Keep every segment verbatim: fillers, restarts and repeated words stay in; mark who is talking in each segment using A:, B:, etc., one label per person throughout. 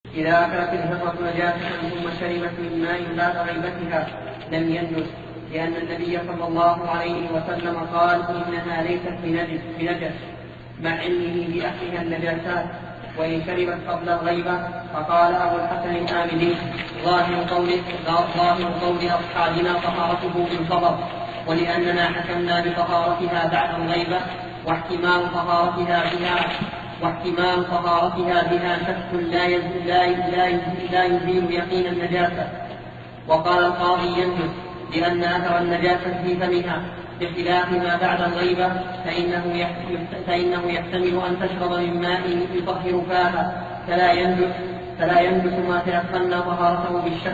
A: إذا أكلت الهرة نجاسة ثم شربت من ماء بعد غيبتها لم ينجس، لأن النبي صلى الله عليه وسلم قال إنها ليست بنجس مع علمه بأهلها النجاسات، وإن شربت قبل الغيبة. فقال أبو الحسن الآمدي ظاهر قول ظاهر قول أصحابنا طهارته بالخبر، ولأننا حكمنا بطهارتها بعد الغيبة، واحتمال طهارتها بها واحتمال طهارتها بها شك لا يزيل لا يزيل لا يزيل يقين النجاسة. وقال القاضي ينجس لأن أثر النجاسة في فمها، بخلاف ما بعد الغيبة فإنه فإنه يحتمل أن تشرب من ماء يطهر فاها فلا ينجس فلا ينجس ما تيقن طهارته بالشك.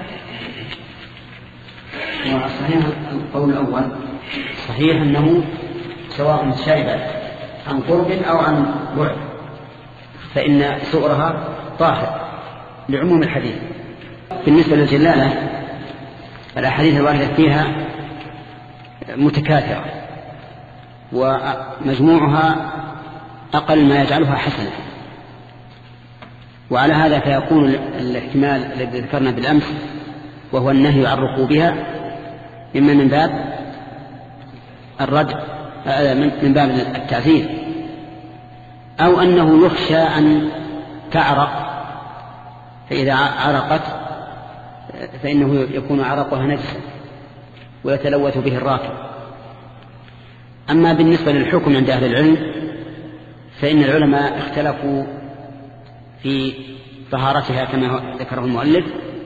B: وصحيح القول الأول صحيح أنه سواء شربت عن قرب أو عن بعد فإن سؤرها طاهر لعموم الحديث. بالنسبة للجلالة الأحاديث الواردة فيها متكاثرة ومجموعها أقل ما يجعلها حسنة، وعلى هذا فيكون الاحتمال الذي ذكرنا بالأمس وهو النهي عن ركوبها إما من باب الرد من باب التعزير، أو أنه يخشى أن تعرق، فإذا عرقت فإنه يكون عرقها نجسا ويتلوث به الراكب. أما بالنسبة للحكم عند أهل العلم فإن العلماء اختلفوا في طهارتها كما ذكره المؤلف،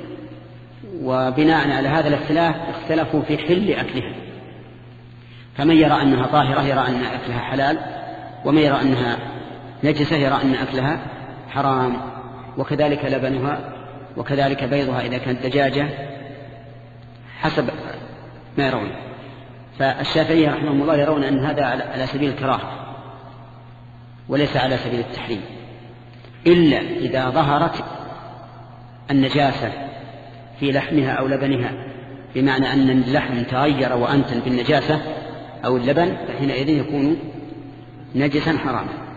B: وبناء على هذا الاختلاف اختلفوا في حل أكلها، فمن يرى أنها طاهرة يرى أن أكلها حلال، ومن يرى أنها نجسة يرى أن أكلها حرام، وكذلك لبنها وكذلك بيضها إذا كانت دجاجة حسب ما يرون. فالشافعية رحمه الله يرون أن هذا على سبيل الكراهة وليس على سبيل التحريم، إلا إذا ظهرت النجاسة في لحمها أو لبنها، بمعنى أن اللحم تغير وأنتن بالنجاسة أو اللبن، فحينئذ يكون نجسا حراما.